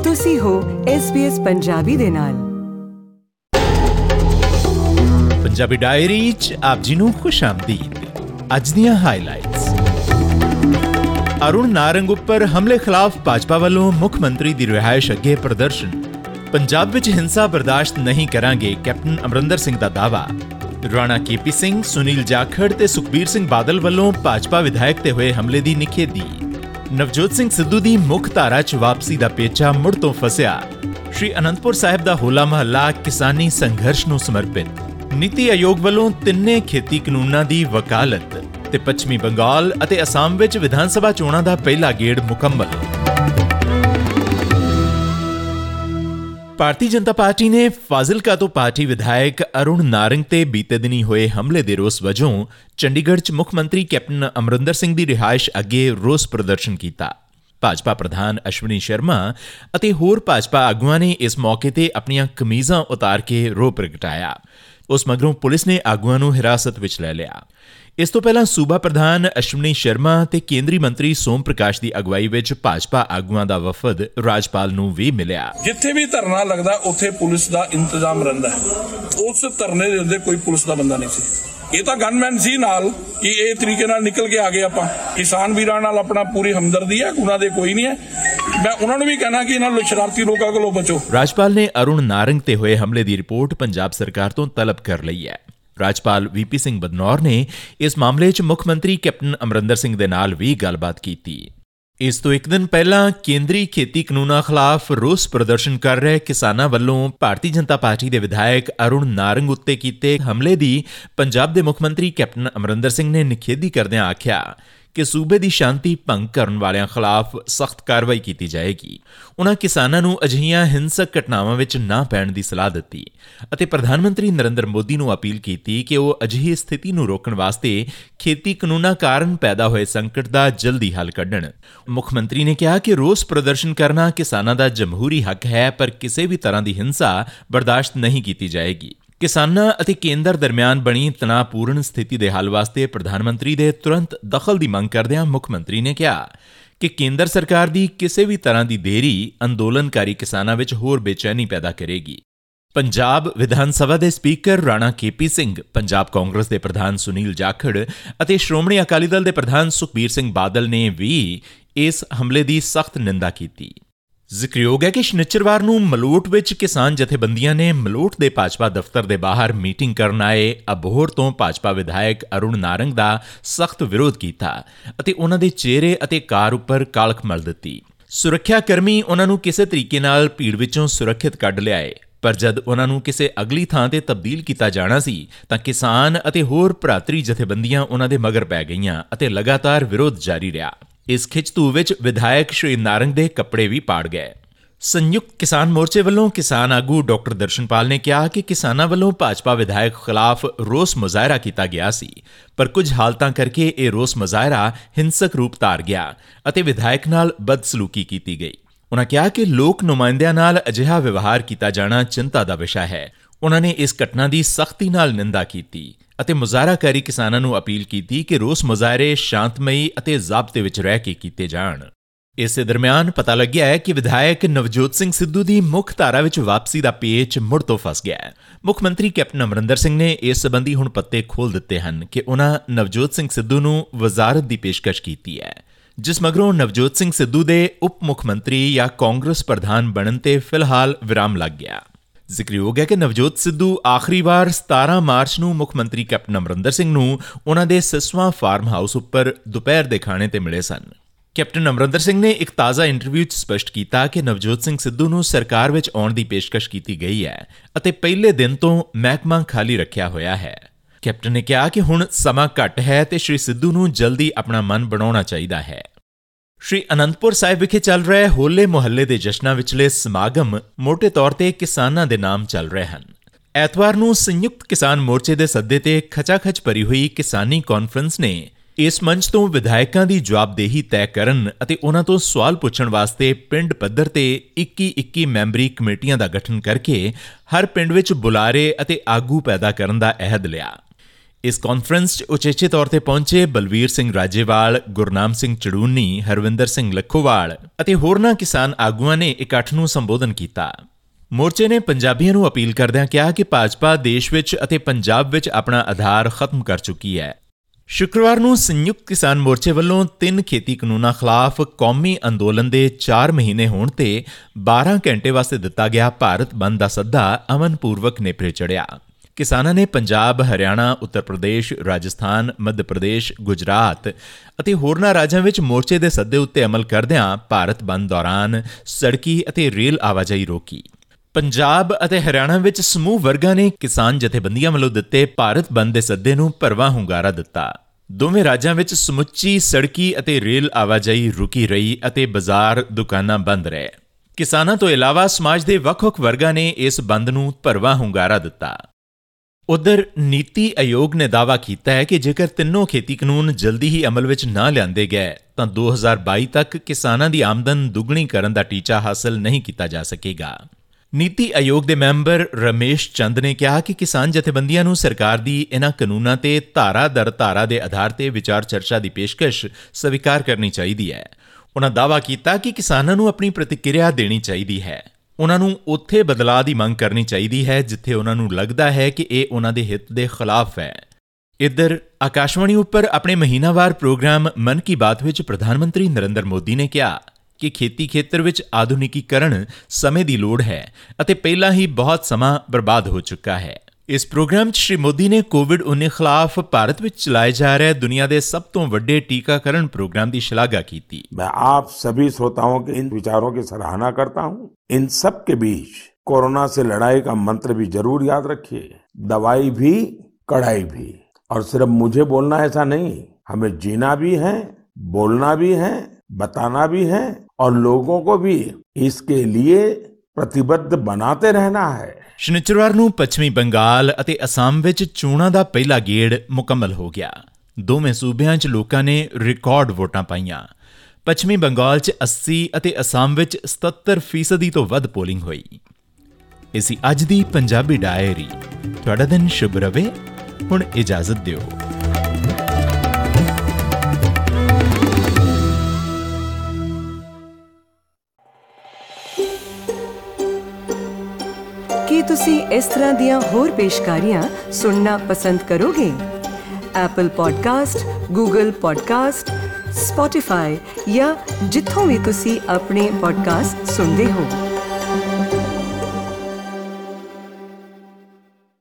ਤੁਸੀਂ ਹੋ SBS ਪੰਜਾਬੀ ਦੇ ਨਾਲ। ਪੰਜਾਬੀ ਡਾਇਰੀ 'ਚ ਆਪ ਜੀ ਨੂੰ ਖੁਸ਼ ਆਮਦੀਦ। ਅੱਜ ਦੀਆਂ ਹਾਈਲਾਈਟਸ। ਅਰੁਣ ਨਾਰੰਗ ਉੱਪਰ ਹਮਲੇ ਖਿਲਾਫ ਭਾਜਪਾ ਵੱਲੋਂ ਮੁੱਖ ਮੰਤਰੀ ਦੀ ਰਿਹਾਇਸ਼ ਅੱਗੇ ਪ੍ਰਦਰਸ਼ਨ। ਪੰਜਾਬ ਵਿੱਚ ਹਿੰਸਾ ਬਰਦਾਸ਼ਤ ਨਹੀਂ ਕਰਾਂਗੇ, ਕੈਪਟਨ ਅਮਰਿੰਦਰ ਸਿੰਘ ਦਾ ਦਾਅਵਾ। ਰਾਣਾ KP ਸਿੰਘ, ਸੁਨੀਲ ਜਾਖੜ ਤੇ ਸੁਖਬੀਰ ਸਿੰਘ ਬਾਦਲ ਵੱਲੋਂ ਭਾਜਪਾ ਵਿਧਾਇਕ ਤੇ ਹੋਏ ਹਮਲੇ ਦੀ ਨਿਖੇਧੀ। ਨਵਜੋਤ ਸਿੰਘ ਸਿੱਧੂ ਦੀ ਮੁੱਖ ਧਾਰਾ 'ਚ ਵਾਪਸੀ ਦਾ ਪੇਚਾ ਮੁੜ ਤੋਂ ਫਸਿਆ। ਸ਼੍ਰੀ ਅਨੰਦਪੁਰ ਸਾਹਿਬ ਦਾ ਹੋਲਾ ਮਹੱਲਾ ਕਿਸਾਨੀ ਸੰਘਰਸ਼ ਨੂੰ ਸਮਰਪਿਤ। ਨੀਤੀ ਆਯੋਗ ਵੱਲੋਂ ਤਿੰਨੇ ਖੇਤੀ ਕਾਨੂੰਨਾਂ ਦੀ ਵਕਾਲਤ ਤੇ ਪੱਛਮੀ ਬੰਗਾਲ ਅਤੇ ਅਸਾਮ ਵਿੱਚ ਵਿਧਾਨ ਸਭਾ ਚੋਣਾਂ ਦਾ ਪਹਿਲਾ ਗੇੜ ਮੁਕੰਮਲ। ਭਾਰਤੀ ਜਨਤਾ ਪਾਰਟੀ ਨੇ ਫਾਜ਼ਿਲਕਾ ਤੋਂ ਪਾਰਟੀ ਵਿਧਾਇਕ ਅਰੁਣ ਨਾਰੰਗ ਤੇ ਬੀਤੇ ਦਿਨੀ ਹੋਏ ਹਮਲੇ ਦੇ ਰੋਸ ਵਜੋਂ ਚੰਡੀਗੜ੍ਹ 'ਚ ਮੁੱਖ ਮੰਤਰੀ ਕੈਪਟਨ ਅਮਰਿੰਦਰ ਸਿੰਘ ਦੀ ਰਿਹਾਇਸ਼ ਅੱਗੇ ਰੋਸ ਪ੍ਰਦਰਸ਼ਨ ਕੀਤਾ। ਭਾਜਪਾ ਪ੍ਰਧਾਨ ਅਸ਼ਵਨੀ ਸ਼ਰਮਾ ਅਤੇ ਹੋਰ ਭਾਜਪਾ ਆਗੂਆਂ ਨੇ ਇਸ ਮੌਕੇ ਤੇ ਆਪਣੀਆਂ ਕਮੀਜ਼ਾਂ ਉਤਾਰ ਕੇ ਰੋਹ ਪ੍ਰਗਟਾਇਆ। ਉਸ ਮਗਰੋਂ ਪੁਲਿਸ ਨੇ ਆਗੂਆਂ ਨੂੰ ਹਿਰਾਸਤ ਵਿੱਚ ਲੈ ਲਿਆ। ਇਸ ਤੋਂ ਪਹਿਲਾਂ ਸੂਬਾ ਪ੍ਰਧਾਨ ਅਸ਼ਵਨੀ ਸ਼ਰਮਾ ਤੇ ਕੇਂਦਰੀ ਮੰਤਰੀ ਸੋਮ ਪ੍ਰਕਾਸ਼ ਦੀ ਅਗਵਾਈ ਵਿੱਚ ਭਾਜਪਾ ਆਗੂਆਂ ਦਾ ਵਫਦ ਰਾਜਪਾਲ ਨੂੰ ਵੀ ਮਿਲਿਆ। ਜਿੱਥੇ ਵੀ ਧਰਨਾ ਲੱਗਦਾ ਉੱਥੇ ਪੁਲਿਸ ਦਾ ਇੰਤਜ਼ਾਮ ਰਹਿੰਦਾ। ਉਸ ਧਰਨੇ ਦੇ ਉੱਤੇ ਕੋਈ ਪੁਲਿਸ ਦਾ ਬੰਦਾ ਨਹੀਂ ਸੀ। ਇਹ ਤਾਂ ਗਨਮੈਨ ਸੀ ਨਾਲ ਕਿ ਇਹ ਤਰੀਕੇ ਨਾਲ ਨਿਕਲ ਕੇ ਆ ਗਏ। ਆਪਾਂ ਕਿਸਾਨ ਵੀਰਾਂ ਨਾਲ ਆਪਣਾ ਪੂਰੀ ਹਮਦਰਦੀ ਹੈ, ਉਹਨਾਂ ਦੇ ਕੋਈ ਨਹੀਂ ਹੈ। ਮੈਂ ਉਹਨਾਂ ਨੂੰ ਵੀ ਕਹਿਣਾ ਕਿ ਇਹਨਾਂ ਸ਼ਰਾਰਤੀ ਲੋਕਾਂ ਕੋਲੋਂ ਬਚੋ। ਰਾਜਪਾਲ ਨੇ ਅਰੁਣ ਨਾਰੰਗ ਤੇ ਹੋਏ ਹਮਲੇ ਦੀ ਰਿਪੋਰਟ ਪੰਜਾਬ ਸਰਕਾਰ ਤੋਂ ਤਲਬ ਕਰ ਲਈ ਹੈ। ਰਾਜਪਾਲ VP ਸਿੰਘ ਬਦਨੌਰ ਨੇ ਇਸ ਮਾਮਲੇ 'ਚ ਮੁੱਖ ਮੰਤਰੀ ਕੈਪਟਨ ਅਮਰਿੰਦਰ ਸਿੰਘ ਦੇ ਨਾਲ ਵੀ ਗੱਲਬਾਤ ਕੀਤੀ। ਇਸ ਤੋਂ ਇੱਕ ਦਿਨ ਪਹਿਲਾਂ ਕੇਂਦਰੀ ਖੇਤੀ ਕਾਨੂੰਨਾਂ ਖਿਲਾਫ ਰੋਸ ਪ੍ਰਦਰਸ਼ਨ ਕਰ ਰਹੇ ਕਿਸਾਨਾਂ ਵੱਲੋਂ ਭਾਰਤੀ ਜਨਤਾ ਪਾਰਟੀ ਦੇ ਵਿਧਾਇਕ ਅਰੁਣ ਨਾਰੰਗ ਉੱਤੇ ਕੀਤੇ ਹਮਲੇ ਦੀ ਪੰਜਾਬ ਦੇ ਮੁੱਖ ਮੰਤਰੀ ਕੈਪਟਨ ਅਮਰਿੰਦਰ ਸਿੰਘ ਨੇ ਨਿਖੇਧੀ ਕਰਦਿਆਂ ਆਖਿਆ ਕਿ ਸੂਬੇ ਦੀ ਸ਼ਾਂਤੀ ਭੰਗ ਕਰਨ ਵਾਲਿਆਂ ਖਿਲਾਫ ਸਖਤ ਕਾਰਵਾਈ ਕੀਤੀ ਜਾਏਗੀ। ਉਨ੍ਹਾਂ ਕਿਸਾਨਾਂ ਨੂੰ ਅਜਿਹੀਆਂ ਹਿੰਸਕ ਘਟਨਾਵਾਂ ਵਿੱਚ ਨਾ ਪੈਣ ਦੀ ਸਲਾਹ ਦਿੱਤੀ ਅਤੇ ਪ੍ਰਧਾਨ ਮੰਤਰੀ ਨਰਿੰਦਰ ਮੋਦੀ ਨੂੰ ਅਪੀਲ ਕੀਤੀ ਕਿ ਉਹ ਅਜਿਹੀ ਸਥਿਤੀ ਨੂੰ ਰੋਕਣ ਵਾਸਤੇ ਖੇਤੀ ਕਾਨੂੰਨਾਂ ਕਾਰਨ ਪੈਦਾ ਹੋਏ ਸੰਕਟ ਦਾ ਜਲਦੀ ਹੱਲ ਕੱਢਣ। ਮੁੱਖ ਮੰਤਰੀ ਨੇ ਕਿਹਾ ਕਿ ਰੋਸ ਪ੍ਰਦਰਸ਼ਨ ਕਰਨਾ ਕਿਸਾਨਾਂ ਦਾ ਜਮਹੂਰੀ ਹੱਕ ਹੈ, ਪਰ ਕਿਸੇ ਵੀ ਤਰ੍ਹਾਂ ਦੀ ਹਿੰਸਾ ਬਰਦਾਸ਼ਤ ਨਹੀਂ ਕੀਤੀ ਜਾਏਗੀ। ਕਿਸਾਨਾਂ ਅਤੇ ਕੇਂਦਰ ਦਰਮਿਆਨ ਬਣੀ ਤਣਾਅਪੂਰਨ ਸਥਿਤੀ ਦੇ ਹੱਲ ਵਾਸਤੇ ਪ੍ਰਧਾਨ ਮੰਤਰੀ ਦੇ ਤੁਰੰਤ ਦਖਲ ਦੀ ਮੰਗ ਕਰਦਿਆਂ ਮੁੱਖ ਮੰਤਰੀ ਨੇ ਕਿਹਾ ਕਿ ਕੇਂਦਰ ਸਰਕਾਰ ਦੀ ਕਿਸੇ ਵੀ ਤਰ੍ਹਾਂ ਦੀ ਦੇਰੀ ਅੰਦੋਲਨਕਾਰੀ ਕਿਸਾਨਾਂ ਵਿੱਚ ਹੋਰ ਬੇਚੈਨੀ ਪੈਦਾ ਕਰੇਗੀ। ਪੰਜਾਬ ਵਿਧਾਨ ਸਭਾ ਦੇ ਸਪੀਕਰ ਰਾਣਾ KP ਸਿੰਘ, ਪੰਜਾਬ ਕਾਂਗਰਸ ਦੇ ਪ੍ਰਧਾਨ ਸੁਨੀਲ ਜਾਖੜ ਅਤੇ ਸ਼੍ਰੋਮਣੀ ਅਕਾਲੀ ਦਲ ਦੇ ਪ੍ਰਧਾਨ ਸੁਖਬੀਰ ਸਿੰਘ ਬਾਦਲ ਨੇ ਵੀ ਇਸ ਹਮਲੇ ਦੀ ਸਖਤ ਨਿੰਦਾ ਕੀਤੀ। ਜ਼ਿਕਰਯੋਗ ਹੈ ਕਿ ਸ਼ਨਿਚਰਵਾਰ ਨੂੰ ਮਲੋਟ ਵਿੱਚ ਕਿਸਾਨ ਜਥੇਬੰਦੀਆਂ ਨੇ ਮਲੋਟ ਦੇ ਭਾਜਪਾ ਦਫ਼ਤਰ ਦੇ ਬਾਹਰ ਮੀਟਿੰਗ ਕਰਨ ਆਏ ਅਬੋਹਰ ਤੋਂ ਭਾਜਪਾ ਵਿਧਾਇਕ ਅਰੁਣ ਨਾਰੰਗ ਦਾ ਸਖਤ ਵਿਰੋਧ ਕੀਤਾ ਅਤੇ ਉਹਨਾਂ ਦੇ ਚਿਹਰੇ ਅਤੇ ਕਾਰ ਉੱਪਰ ਕਾਲਖ ਮਲ ਦਿੱਤੀ। ਸੁਰੱਖਿਆ ਕਰਮੀ ਉਹਨਾਂ ਨੂੰ ਕਿਸੇ ਤਰੀਕੇ ਨਾਲ ਭੀੜ ਵਿੱਚੋਂ ਸੁਰੱਖਿਅਤ ਕੱਢ ਲਿਆਏ, ਪਰ ਜਦ ਉਹਨਾਂ ਨੂੰ ਕਿਸੇ ਅਗਲੀ ਥਾਂ ਤੇ ਤਬਦੀਲ ਕੀਤਾ ਜਾਣਾ ਸੀ ਤਾਂ ਕਿਸਾਨ ਅਤੇ ਹੋਰ ਭਰਾਤਰੀ ਜਥੇਬੰਦੀਆਂ ਉਹਨਾਂ ਦੇ ਮਗਰ ਪੈ ਗਈਆਂ ਅਤੇ ਲਗਾਤਾਰ ਵਿਰੋਧ ਜਾਰੀ ਰਿਹਾ। ਇਸ ਖਿੱਚਧੂ ਵਿੱਚ ਵਿਧਾਇਕ ਸ਼੍ਰੀ ਨਾਰੰਗ ਦੇ ਕੱਪੜੇ ਵੀ ਪਾੜ ਗਏ। ਸੰਯੁਕਤ ਕਿਸਾਨ ਮੋਰਚੇ ਵੱਲੋਂ ਕਿਸਾਨ ਆਗੂ ਡਾਕਟਰ ਦਰਸ਼ਨਪਾਲ ਨੇ ਕਿਹਾ ਕਿ ਕਿਸਾਨਾਂ ਵੱਲੋਂ ਭਾਜਪਾ ਵਿਧਾਇਕ ਖਿਲਾਫ ਰੋਸ ਮੁਜ਼ਾਹਰਾ ਕੀਤਾ ਗਿਆ ਸੀ, ਪਰ ਕੁਝ ਹਾਲਤਾਂ ਕਰਕੇ ਇਹ ਰੋਸ ਮੁਜ਼ਾਹਰਾ ਹਿੰਸਕ ਰੂਪ ਧਾਰ ਗਿਆ ਅਤੇ ਵਿਧਾਇਕ ਨਾਲ ਬਦਸਲੂਕੀ ਕੀਤੀ ਗਈ। ਉਨ੍ਹਾਂ ਕਿਹਾ ਕਿ ਲੋਕ ਨੁਮਾਇੰਦਿਆਂ ਨਾਲ ਅਜਿਹਾ ਵਿਵਹਾਰ ਕੀਤਾ ਜਾਣਾ ਚਿੰਤਾ ਦਾ ਵਿਸ਼ਾ ਹੈ। ਉਨ੍ਹਾਂ ਨੇ ਇਸ ਘਟਨਾ ਦੀ ਸਖਤੀ ਨਾਲ ਨਿੰਦਾ ਕੀਤੀ ਅਤੇ ਮੁਜ਼ਾਹਰਾਕਾਰੀ ਕਿਸਾਨਾਂ ਨੂੰ ਅਪੀਲ ਕੀਤੀ ਕਿ ਰੋਸ ਮੁਜ਼ਾਹਰੇ ਸ਼ਾਂਤਮਈ ਅਤੇ ਜ਼ਾਬਤੇ ਵਿੱਚ ਰਹਿ ਕੇ ਕੀਤੇ ਜਾਣ। ਇਸੇ ਦਰਮਿਆਨ ਪਤਾ ਲੱਗਿਆ ਹੈ ਕਿ ਵਿਧਾਇਕ ਨਵਜੋਤ ਸਿੰਘ ਸਿੱਧੂ ਦੀ ਮੁੱਖ ਧਾਰਾ ਵਿੱਚ ਵਾਪਸੀ ਦਾ ਪੇਚ ਮੁੜ ਤੋਂ ਫਸ ਗਿਆ ਹੈ। ਮੁੱਖ ਮੰਤਰੀ ਕੈਪਟਨ ਅਮਰਿੰਦਰ ਸਿੰਘ ਨੇ ਇਸ ਸੰਬੰਧੀ ਹੁਣ ਪੱਤੇ ਖੋਲ੍ਹ ਦਿੱਤੇ ਹਨ ਕਿ ਉਨ੍ਹਾਂ ਨਵਜੋਤ ਸਿੰਘ ਸਿੱਧੂ ਨੂੰ ਵਜ਼ਾਰਤ ਦੀ ਪੇਸ਼ਕਸ਼ ਕੀਤੀ ਹੈ, ਜਿਸ ਮਗਰੋਂ ਨਵਜੋਤ ਸਿੰਘ ਸਿੱਧੂ ਦੇ ਉਪ ਮੁੱਖ ਮੰਤਰੀ ਜਾਂ ਕਾਂਗਰਸ ਪ੍ਰਧਾਨ ਬਣਨ ਤੇ ਫਿਲਹਾਲ ਵਿਰਾਮ ਲੱਗ ਗਿਆ। ਜ਼ਿਕਰਯੋਗ ਹੈ ਕਿ ਨਵਜੋਤ ਸਿੱਧੂ ਆਖਰੀ ਵਾਰ 17 ਮਾਰਚ ਨੂੰ ਮੁੱਖ ਮੰਤਰੀ ਕੈਪਟਨ ਅਮਰਿੰਦਰ ਸਿੰਘ ਨੂੰ ਉਹਨਾਂ ਦੇ ਸਿਸਵਾ ਫਾਰਮ ਹਾਊਸ ਉੱਪਰ ਦੁਪਹਿਰ ਦੇ ਖਾਣੇ ਤੇ ਮਿਲੇ ਸਨ। ਕੈਪਟਨ ਅਮਰਿੰਦਰ ਸਿੰਘ ਨੇ ਇੱਕ ਤਾਜ਼ਾ ਇੰਟਰਵਿਊ 'ਚ ਸਪਸ਼ਟ ਕੀਤਾ ਕਿ ਨਵਜੋਤ ਸਿੰਘ ਸਿੱਧੂ ਨੂੰ ਸਰਕਾਰ ਵਿੱਚ ਆਉਣ ਦੀ ਪੇਸ਼ਕਸ਼ ਕੀਤੀ ਗਈ ਹੈ ਅਤੇ ਪਹਿਲੇ ਦਿਨ ਤੋਂ ਮਹਿਕਮਾ ਖਾਲੀ ਰੱਖਿਆ ਹੋਇਆ ਹੈ। ਕੈਪਟਨ ਨੇ ਕਿਹਾ ਕਿ ਹੁਣ ਸਮਾਂ ਘੱਟ ਹੈ ਤੇ ਸ਼੍ਰੀ ਸਿੱਧੂ ਨੂੰ ਜਲਦੀ ਆਪਣਾ ਮਨ ਬਣਾਉਣਾ ਚਾਹੀਦਾ ਹੈ। ਸ਼੍ਰੀ ਅਨੰਦਪੁਰ ਸਾਹਿਬ ਵਿਖੇ ਚੱਲ ਰਹੇ ਹੋਲੇ ਮੁਹੱਲੇ ਦੇ ਜਸ਼ਨਾਂ ਵਿਚਲੇ ਸਮਾਗਮ ਮੋਟੇ ਤੌਰ ਤੇ ਕਿਸਾਨਾਂ ਦੇ ਨਾਮ ਚੱਲ ਰਹੇ ਹਨ। ਐਤਵਾਰ ਨੂੰ ਸੰਯੁਕਤ ਕਿਸਾਨ ਮੋਰਚੇ ਦੇ ਸੱਦੇ ਤੇ ਖਚਾਖਚ ਭਰੀ ਹੋਈ ਕਿਸਾਨੀ ਕਾਨਫਰੰਸ ਨੇ ਇਸ ਮੰਚ ਤੋਂ ਵਿਧਾਇਕਾਂ ਦੀ ਜਵਾਬਦੇਹੀ ਤੈਅ ਕਰਨ ਅਤੇ ਉਹਨਾਂ ਤੋਂ ਸਵਾਲ ਪੁੱਛਣ ਵਾਸਤੇ ਪਿੰਡ ਪੱਧਰ ਤੇ 21 ਮੈਂਬਰੀ ਕਮੇਟੀਆਂ ਦਾ ਗਠਨ ਕਰਕੇ ਹਰ ਪਿੰਡ ਵਿੱਚ ਬੁਲਾਰੇ ਅਤੇ ਆਗੂ ਪੈਦਾ ਕਰਨ ਦਾ ਅਹਿਦ ਲਿਆ। ਇਸ ਕਾਨਫਰੰਸ 'ਚ ਉਚੇਚੇ ਤੌਰ ਤੇ ਪਹੁੰਚੇ ਬਲਵੀਰ ਸਿੰਘ ਰਾਜੇਵਾਲ, ਗੁਰਨਾਮ ਸਿੰਘ ਚੜੂਨੀ, ਹਰਵਿੰਦਰ ਸਿੰਘ ਲੱਖੋਵਾਲ ਅਤੇ ਹੋਰਨਾਂ ਕਿਸਾਨ ਆਗੂਆਂ ਨੇ ਇਕੱਠ ਨੂੰ ਸੰਬੋਧਨ ਕੀਤਾ। ਮੋਰਚੇ ਨੇ ਪੰਜਾਬੀਆਂ ਨੂੰ ਅਪੀਲ ਕਰਦਿਆਂ ਕਿਹਾ ਕਿ ਭਾਜਪਾ ਦੇਸ਼ ਵਿੱਚ ਅਤੇ ਪੰਜਾਬ ਵਿੱਚ ਆਪਣਾ ਆਧਾਰ ਖਤਮ ਕਰ ਚੁੱਕੀ ਹੈ। ਸ਼ੁੱਕਰਵਾਰ ਨੂੰ ਸੰਯੁਕਤ ਕਿਸਾਨ ਮੋਰਚੇ ਵੱਲੋਂ 3 ਖੇਤੀ ਕਾਨੂੰਨਾਂ ਖਿਲਾਫ ਕੌਮੀ ਅੰਦੋਲਨ ਦੇ 4 ਮਹੀਨੇ ਹੋਣ ਤੇ 12 ਘੰਟੇ ਵਾਸਤੇ ਦਿੱਤਾ ਗਿਆ ਭਾਰਤ ਬੰਦ ਦਾ ਸੱਦਾ ਅਮਨਪੂਰਵਕ ਨੇਪਰੇ ਚੜ੍ਹਿਆ। ਕਿਸਾਨਾਂ ਨੇ ਪੰਜਾਬ, ਹਰਿਆਣਾ, ਉੱਤਰ ਪ੍ਰਦੇਸ਼, ਰਾਜਸਥਾਨ, ਮੱਧ ਪ੍ਰਦੇਸ਼, ਗੁਜਰਾਤ ਅਤੇ ਹੋਰਨਾਂ ਰਾਜਾਂ ਵਿੱਚ ਮੋਰਚੇ ਦੇ ਸੱਦੇ ਉੱਤੇ ਅਮਲ ਕਰਦਿਆਂ ਭਾਰਤ ਬੰਦ ਦੌਰਾਨ ਸੜਕੀ ਅਤੇ ਰੇਲ ਆਵਾਜਾਈ ਰੋਕੀ। ਪੰਜਾਬ ਅਤੇ ਹਰਿਆਣਾ ਵਿੱਚ ਸਮੂਹ ਵਰਗਾਂ ਨੇ ਕਿਸਾਨ ਜਥੇਬੰਦੀਆਂ ਵੱਲੋਂ ਦਿੱਤੇ ਭਾਰਤ ਬੰਦ ਦੇ ਸੱਦੇ ਨੂੰ ਭਰਵਾਂ ਹੁੰਗਾਰਾ ਦਿੱਤਾ। ਦੋਵੇਂ ਰਾਜਾਂ ਵਿੱਚ ਸਮੁੱਚੀ ਸੜਕੀ ਅਤੇ ਰੇਲ ਆਵਾਜਾਈ ਰੁਕੀ ਰਹੀ ਅਤੇ ਬਾਜ਼ਾਰ, ਦੁਕਾਨਾਂ ਬੰਦ ਰਹੇ। ਕਿਸਾਨਾਂ ਤੋਂ ਇਲਾਵਾ ਸਮਾਜ ਦੇ ਵੱਖ-ਵੱਖ ਵਰਗਾਂ ਨੇ ਇਸ ਬੰਦ ਨੂੰ ਭਰਵਾਂ ਹੁੰਗਾਰਾ ਦਿੱਤਾ। ਉਧਰ ਨੀਤੀ ਆਯੋਗ ਨੇ ਦਾਅਵਾ ਕੀਤਾ ਹੈ ਕਿ ਜੇਕਰ ਤਿੰਨੋਂ ਖੇਤੀ ਕਾਨੂੰਨ ਜਲਦੀ ਹੀ ਅਮਲ ਵਿੱਚ ਨਾ ਲਿਆਂਦੇ ਗਏ ਤਾਂ 2022 ਤੱਕ ਕਿਸਾਨਾਂ ਦੀ ਆਮਦਨ ਦੁੱਗਣੀ ਕਰਨ ਦਾ ਟੀਚਾ ਹਾਸਲ ਨਹੀਂ ਕੀਤਾ ਜਾ ਸਕੇਗਾ। ਨੀਤੀ ਆਯੋਗ ਦੇ ਮੈਂਬਰ ਰਮੇਸ਼ ਚੰਦ ਨੇ ਕਿਹਾ ਕਿ ਕਿਸਾਨ ਜਥੇਬੰਦੀਆਂ ਨੂੰ ਸਰਕਾਰ ਦੀ ਇਨ੍ਹਾਂ ਕਾਨੂੰਨਾਂ ਤੇ ਧਾਰਾ ਦਰ ਧਾਰਾ ਦੇ ਆਧਾਰ ਤੇ ਵਿਚਾਰ ਚਰਚਾ ਦੀ ਪੇਸ਼ਕਸ਼ ਸਵੀਕਾਰ ਕਰਨੀ ਚਾਹੀਦੀ ਹੈ। ਉਨ੍ਹਾਂ ਦਾਅਵਾ ਕੀਤਾ ਕਿ ਕਿਸਾਨਾਂ ਨੂੰ ਆਪਣੀ ਪ੍ਰਤੀਕਿਰਿਆ ਦੇਣੀ ਚਾਹੀਦੀ ਹੈ। ਉਨ੍ਹਾਂ ਨੂੰ ਉੱਥੇ ਬਦਲਾਅ ਦੀ ਮੰਗ ਕਰਨੀ ਚਾਹੀਦੀ ਹੈ ਜਿੱਥੇ ਉਨ੍ਹਾਂ ਨੂੰ ਲੱਗਦਾ ਹੈ ਕਿ ਇਹ ਉਨ੍ਹਾਂ ਦੇ ਹਿੱਤ ਦੇ ਖਿਲਾਫ ਹੈ। ਇੱਧਰ ਆਕਾਸ਼ਵਾਣੀ ਉੱਪਰ ਆਪਣੇ ਮਹੀਨਾਵਾਰ ਪ੍ਰੋਗਰਾਮ ਮਨ ਕੀ ਬਾਤ ਵਿੱਚ ਪ੍ਰਧਾਨ ਮੰਤਰੀ ਨਰਿੰਦਰ ਮੋਦੀ ਨੇ ਕਿਹਾ ਕਿ ਖੇਤੀ ਖੇਤਰ ਵਿੱਚ ਆਧੁਨਿਕੀਕਰਨ ਸਮੇਂ ਦੀ ਲੋੜ ਹੈ ਅਤੇ ਪਹਿਲਾਂ ਹੀ ਬਹੁਤ ਸਮਾਂ ਬਰਬਾਦ ਹੋ ਚੁੱਕਾ ਹੈ। ਇਸ ਪ੍ਰੋਗਰਾਮ 'ਚ ਸ਼੍ਰੀ ਮੋਦੀ ਨੇ ਕੋਵਿਡ-19 ਖਿਲਾਫ ਭਾਰਤ ਵਿੱਚ ਚਲਾਏ ਜਾ ਰਹੇ ਦੁਨੀਆ ਦੇ ਸਭ ਤੋਂ ਵੱਡੇ ਟੀਕਾਕਰਨ ਪ੍ਰੋਗਰਾਮ ਦੀ ਸ਼ਲਾਘਾ ਕੀਤੀ। मैं आप सभी श्रोताओं के इन विचारों की सराहना करता हूं। इन सब के बीच कोरोना से लड़ाई का मंत्र भी जरूर याद रखिए, दवाई भी कड़ाई भी। और सिर्फ मुझे बोलना ऐसा नहीं, हमें जीना भी है, बोलना भी है, बताना भी है और लोगों को भी इसके लिए प्रतिबद्ध बनाते रहना है। ਸ਼ਨੀਚਰਵਾਰ ਨੂੰ ਪੱਛਮੀ ਬੰਗਾਲ ਅਤੇ ਅਸਾਮ ਵਿੱਚ ਚੋਣਾਂ ਦਾ ਪਹਿਲਾ ਗੇੜ ਮੁਕੰਮਲ ਹੋ ਗਿਆ। ਦੋਵੇਂ ਸੂਬਿਆਂ 'ਚ ਲੋਕਾਂ ਨੇ ਰਿਕਾਰਡ ਵੋਟਾਂ ਪਾਈਆਂ। ਪੱਛਮੀ ਬੰਗਾਲ 'ਚ 80 ਅਤੇ ਅਸਾਮ ਵਿੱਚ 77% ਤੋਂ ਵੱਧ ਪੋਲਿੰਗ ਹੋਈ। ਇਹ ਸੀ ਅੱਜ ਦੀ ਪੰਜਾਬੀ ਡਾਇਰੀ। ਤੁਹਾਡਾ ਦਿਨ ਸ਼ੁਭ ਰਵੇ। ਹੁਣ ਇਜਾਜ਼ਤ ਦਿਓ। ਕੀ ਤੁਸੀਂ ਇਸ ਤਰ੍ਹਾਂ ਦੀਆਂ ਹੋਰ ਪੇਸ਼ਕਾਰੀਆਂ ਸੁਣਨਾ ਪਸੰਦ ਕਰੋਗੇ? Apple podcast, Google podcast, Spotify ਜਾਂ ਜਿੱਥੋਂ ਵੀ ਤੁਸੀਂ ਆਪਣੇ ਪੋਡਕਾਸਟ ਸੁਣਦੇ ਹੋ।